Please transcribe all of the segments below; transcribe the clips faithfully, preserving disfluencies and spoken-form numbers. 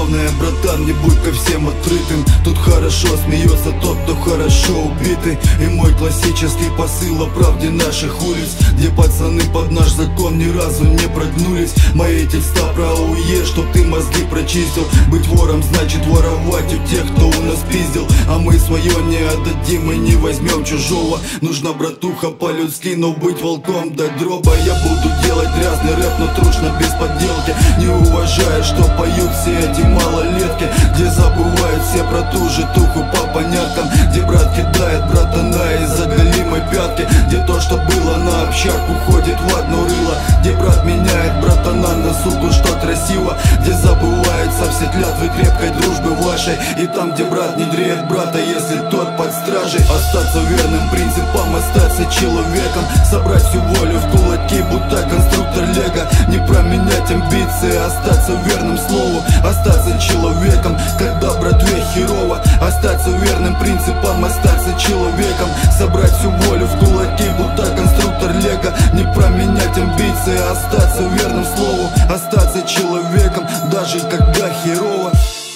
Главное, братан, не будь ко всем открытым. Тут хорошо смеется тот, кто хорошо убитый. И мой классический посыл о правде наших улиц, где пацаны под наш закон ни разу не прогнулись. Мои текста про АУЕ, чтоб ты мозги прочистил. Быть вором значит воровать у тех, кто у нас пиздил. А мы свое не отдадим и не возьмем чужого. Нужно, братуха, по-людски, но быть волком до гроба. Я буду делать грязный рэп, но трушно без подделки, не уважая, что поют все эти малолетки, где забывают все про ту же туху по поняткам, где брат кидает братана из-за голимой пятки, где то, что было на общак, уходит в одно рыло, где брат меняет братана на суку, что красиво, где забываются все клятвы крепкой дружбы вашей, и там, где брат не дреет брата, если тот под стражей. Остаться верным принципам, остаться человеком, собрать всю волю в кулаки, будто конструктор лего, не променять амбиции, остаться верным слову, остаться человеком, когда братве херово. Остаться верным принципам, остаться человеком, собрать всю волю в кулаки, будто конструктор лего, не променять амбиции, остаться верным слову, остаться человеком, даже когда херово.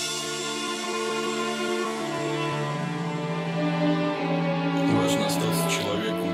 Важно остаться человеком.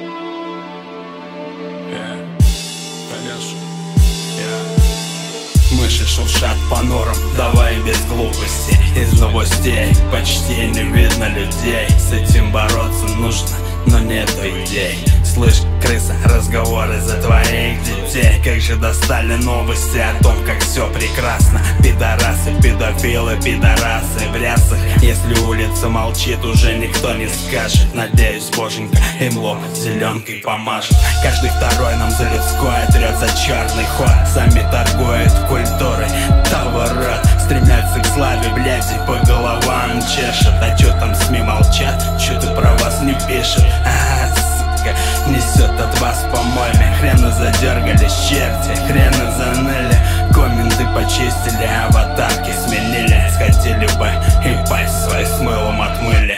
Yeah. Конечно. Yeah. Мыши шуршат по норам, давай без глупости. Из новостей почти не видно людей. С этим бороться нужно, но нету идей. Слышь, крыса, разговоры за твоих детей. Как же достали новости о том, как все прекрасно. Пидорасы, педофилы, пидорасы в рясах. Если улица молчит, уже никто не скажет. Надеюсь, боженька им лоб зеленкой помажет. Каждый второй нам за людское трет за черный ход. Сами торгуют культурой, товарат. Стремятся к славе, блядь, и по головам чешет. А чё там СМИ молчат? Чё ты про вас не пишет? А, сука, несет от вас помойми. Хрена задергались черти, хрена заныли. Комменты почистили, аватарки сменили. Сходили бы и пасть свой с мылом отмыли.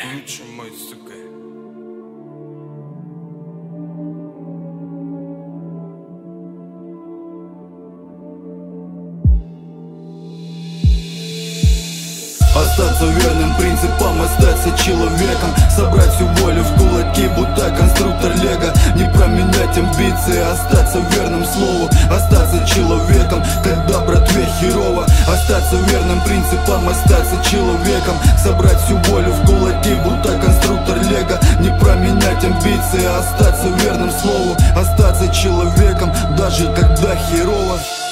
Остаться верным принципам, остаться человеком, собрать всю волю в кулаки, будто конструктор лего, не променять амбиции, остаться верным слову, остаться человеком, когда братве херово. Остаться верным принципам, остаться человеком, собрать всю волю в кулаки, будто конструктор лего, не променять амбиции, остаться верным слову, остаться человеком, даже когда херово.